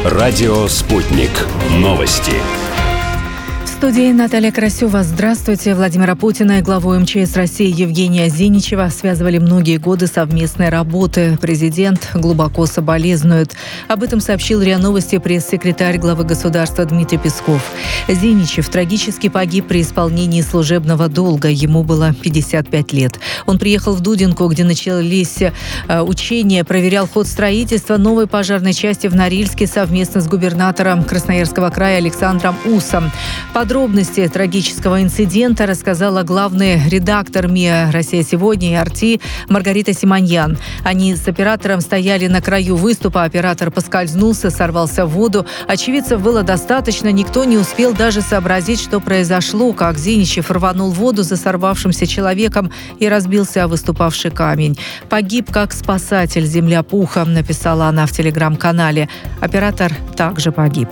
Радио «Спутник». Новости. В студии Наталья Красева. Здравствуйте. Владимира Путина и главу МЧС России Евгения Зиничева связывали многие годы совместной работы. Президент глубоко соболезнует. Об этом сообщил РИА Новости пресс-секретарь главы государства Дмитрий Песков. Зиничев трагически погиб при исполнении служебного долга. Ему было 55 лет. Он приехал в Дудинку, где начались учения, проверял ход строительства новой пожарной части в Норильске совместно с губернатором Красноярского края Александром Усом. Подробности трагического инцидента рассказала главный редактор МИА «Россия сегодня» и «Арти» Маргарита Симоньян. Они с оператором стояли на краю выступа. Оператор поскользнулся, сорвался в воду. Очевидцев было достаточно. Никто не успел даже сообразить, что произошло, как Зиничев рванул в воду за сорвавшимся человеком и разбился о выступавший камень. «Погиб как спасатель, земля пухом», написала она в телеграм-канале. Оператор также погиб.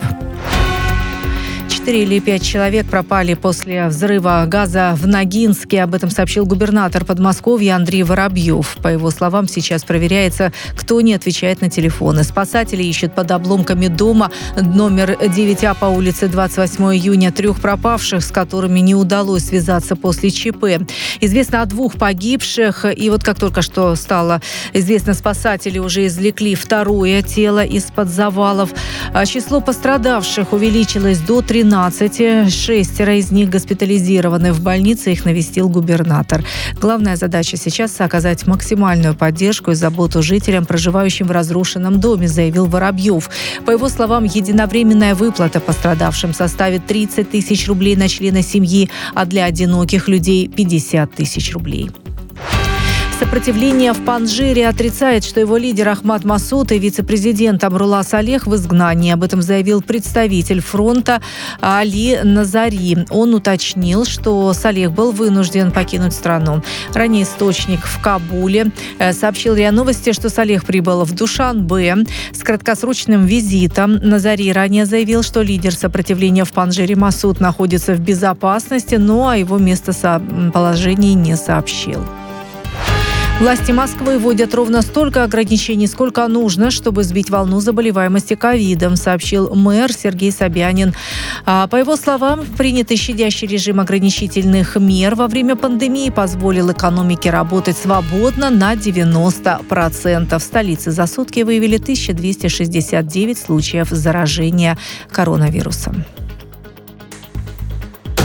4 или 5 человек пропали после взрыва газа в Ногинске. Об этом сообщил губернатор Подмосковья Андрей Воробьев. По его словам, сейчас проверяется, кто не отвечает на телефоны. Спасатели ищут под обломками дома номер 9А по улице 28 июня 3 пропавших, с которыми не удалось связаться после ЧП. Известно о 2 погибших. И вот как только что стало известно, спасатели уже извлекли второе тело из-под завалов. Число пострадавших увеличилось до 13. 6 из них госпитализированы в больнице, их навестил губернатор. Главная задача сейчас – оказать максимальную поддержку и заботу жителям, проживающим в разрушенном доме, заявил Воробьев. По его словам, единовременная выплата пострадавшим составит 30 тысяч рублей на члена семьи, а для одиноких людей – 50 тысяч рублей. Сопротивление в Панжире отрицает, что его лидер Ахмад Масуд и вице-президент Амрула Салех в изгнании. Об этом заявил представитель фронта Али Назари. Он уточнил, что Салех был вынужден покинуть страну. Ранее источник в Кабуле сообщил РИА Новости, что Салех прибыл в Душанбе с краткосрочным визитом. Назари ранее заявил, что лидер сопротивления в Панжире Масуд находится в безопасности, но о его местоположении не сообщил. Власти Москвы вводят ровно столько ограничений, сколько нужно, чтобы сбить волну заболеваемости ковидом, сообщил мэр Сергей Собянин. По его словам, принятый щадящий режим ограничительных мер во время пандемии позволил экономике работать свободно на 90%. В столице за сутки выявили 1269 случаев заражения коронавирусом.